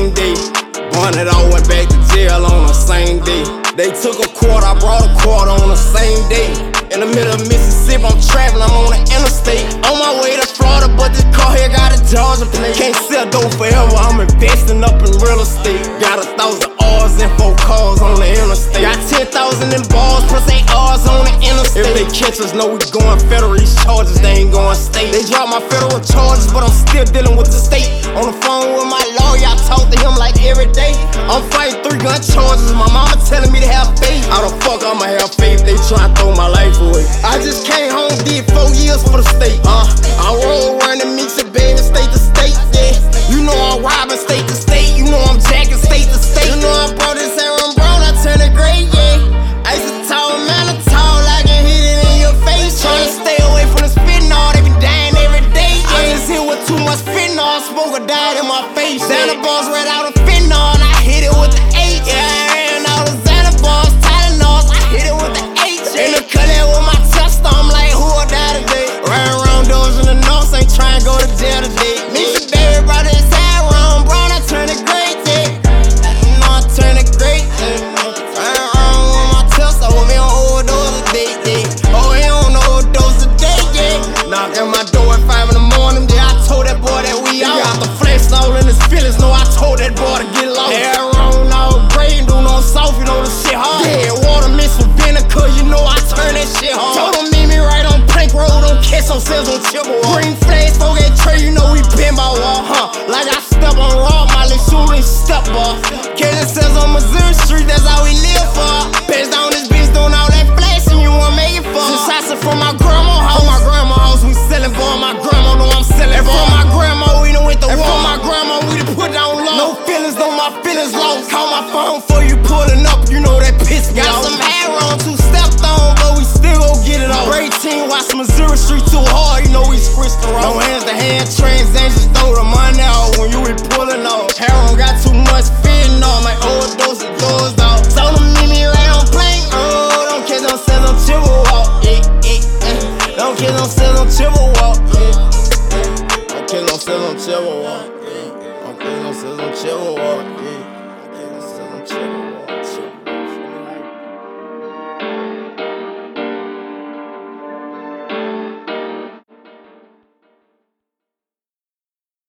same day. One that all went back to jail on the same day. They took a quarter, I brought a quarter on the same day. In the middle of Mississippi, I'm traveling, I'm on the interstate. On my way to Florida, but this car here got a Georgia plate. Can't sell dope forever, I'm investing up in real estate. Got 1,000 R's and 4 cars on the interstate. Got 10,000 in balls, plus 8 R's on the interstate. If they catch us, know we going federal. These charges, they ain't going state. They drop my federal charges, but I'm still dealing with the state. On the phone with my lawyer, I talk to him like every day. I'm fighting 3 gun charges, my mama telling me to have faith. How the fuck I'ma have faith? They try to throw my life away. I just came home, did 4 years for the state. I roll around and mix it, baby, state to state, yeah. You know I'm robbing state to state, you know I'm jacking state to state. You know I brought this Aaron Brown, I turned it gray, yeah. I used to tall, man, I'm tall, I can hit it in your face. Tryna stay away from the spitting all, they be dying every day, yeah. I just hit with too much fentanyl, smoke or died in my face. Xana balls right out of fentanyl, and I hit it with the H, yeah. I ran all the Xana balls, Tylenols, I hit it with the H, yeah. In the cutlet with my tester, I'm like, who will die today? Riding around doors in the north, ain't trying to go to jail today. Mr. Berry brought his hair around, brown, I turned it great, yeah. You know I turned it great, yeah. Riding around with my tester, with me on overdose today, yeah. Oh, he on overdose today, yeah. Knock at my door at 5 in the morning, yeah. I told that boy that we out. He got the flesh all in his feelings, no, I told that boy to get lost. Hair around all gray, do no soft, you know the shit hard. Yeah, water mixed with vinegar, you know I turn that shit hard. Told him meet me right on Plank Road, don't catch some sales on Chippewa. Green flags, 4-gate tray, you know we been by wall, like I step on raw, Molly shooting step off. Kaden says on Missouri Street, that's how we live for. Best down this bitch doing all that flashing, you wanna make it for. Since I said from my grandma house, we sellin' for my grandma, know I'm sellin' for. From my grandma, we done went to war. From my grandma, we done put down low. No feelings, though my feelings lost. Call my phone for you pulling up, you know that piss me off. Got some hair on, 2 stepped on, but we still gon' get it off. Great team, watch Missouri Street too hard, you know we switched the road. No hands to hand transactions, throw the money out when you be pulling off. Harold got too much fentanyl, my overdose of doors out. Told him meet me right on Plank Road, don't catch no sales on Chippewa, yeah, yeah, yeah. Don't catch no sales on Chippewa, yeah. Don't catch no sales on Chippewa, yeah. Don't catch no sales on Chippewa, yeah.